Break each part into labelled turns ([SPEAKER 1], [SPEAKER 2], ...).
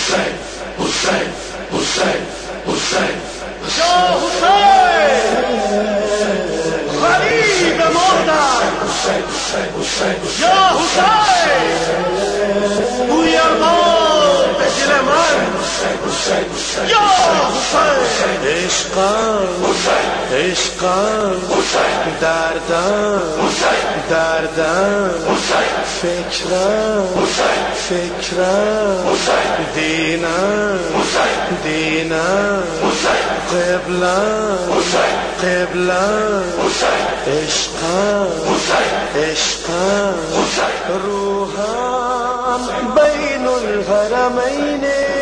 [SPEAKER 1] غریب مردم یا حسین بوی ارمان به دل من یا حسین
[SPEAKER 2] عشقم دردم فکرم دینم قبلم عشقم روحم بین الحرمین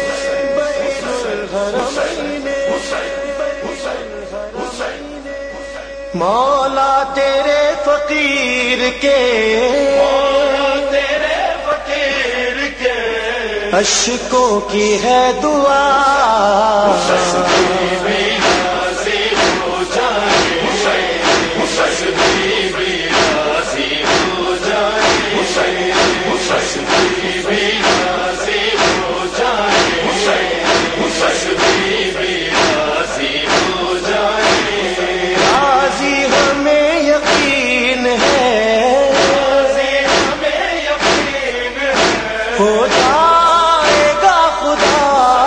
[SPEAKER 2] مولا تیرے فقیر کے اشکوں کی ہے دعا ہو جائے گا خدا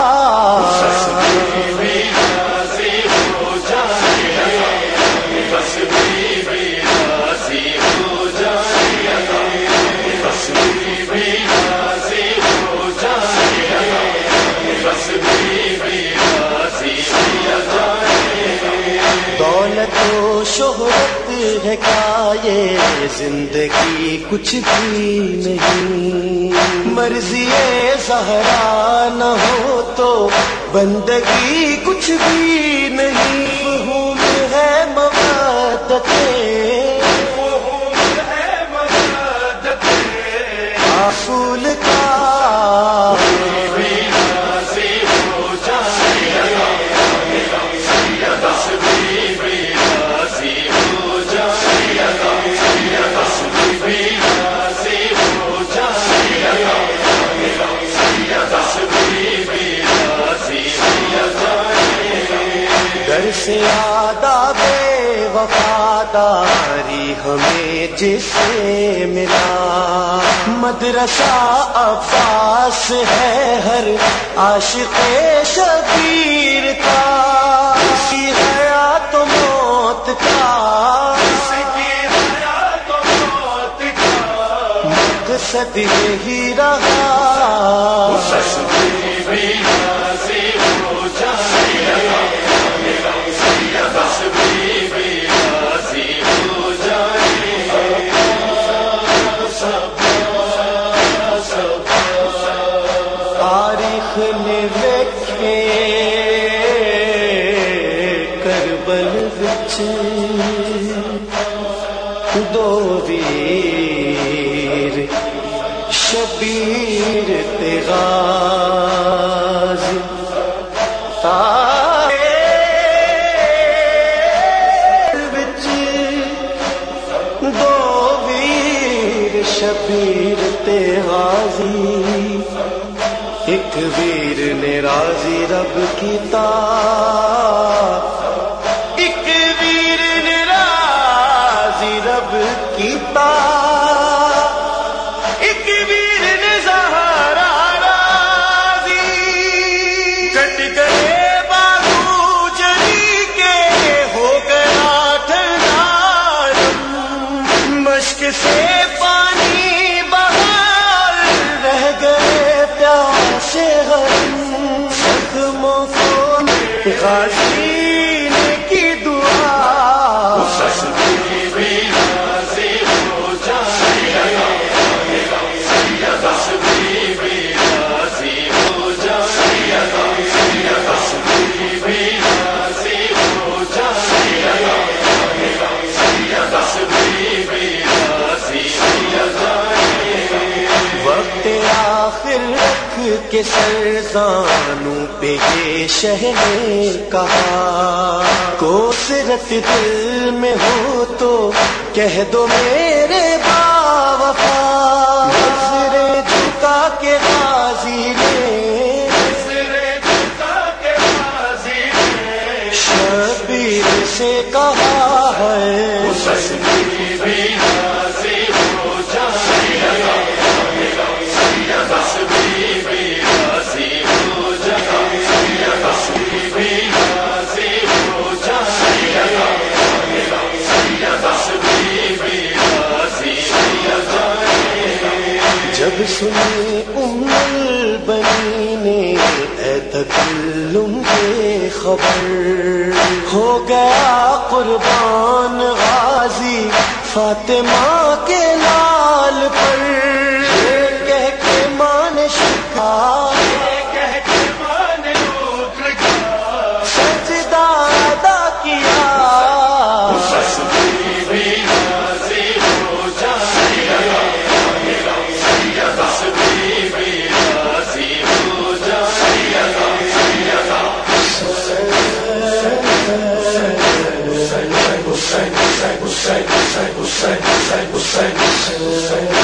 [SPEAKER 2] دولت و شہرت ہے کیا یہ زندگی کچھ بھی نہیں مرضی زہرا نہ ہو تو بندگی کچھ بھی نہیں فہوم ہے مودت اصول کا سے آداب وفاداری ہمیں جس سے ملا مدرسہ عباس ہے ہر عاشق شبیر کا اسی حیات و موت کا مقصد یہی رہا کربل وچ دو ویر شبیر تے غازی وچ دو ویر شبیر تے غازی ایک ویر نے راضی رب کیتا ایک ویر نے راضی رب کیتا ایک ویر نے زہرا راضی کٹ گئے بازو جلی کے ہو گیا ٹھنڈا مشک سے پانی بہار رہ گئے سے زخموں کو غازی نے کی دعا وقت آخر کے سرزانوں پہ یہ شہ نے کہا کو سرت دل میں ہو تو کہہ دو میرے باوفا نظریں جھکا کے غازی نے تکلم کے خبر ہو گیا قربان غازی فاطمہ کے لال پر کہہ کے مان شکا سجدہ ادا کیا Hussein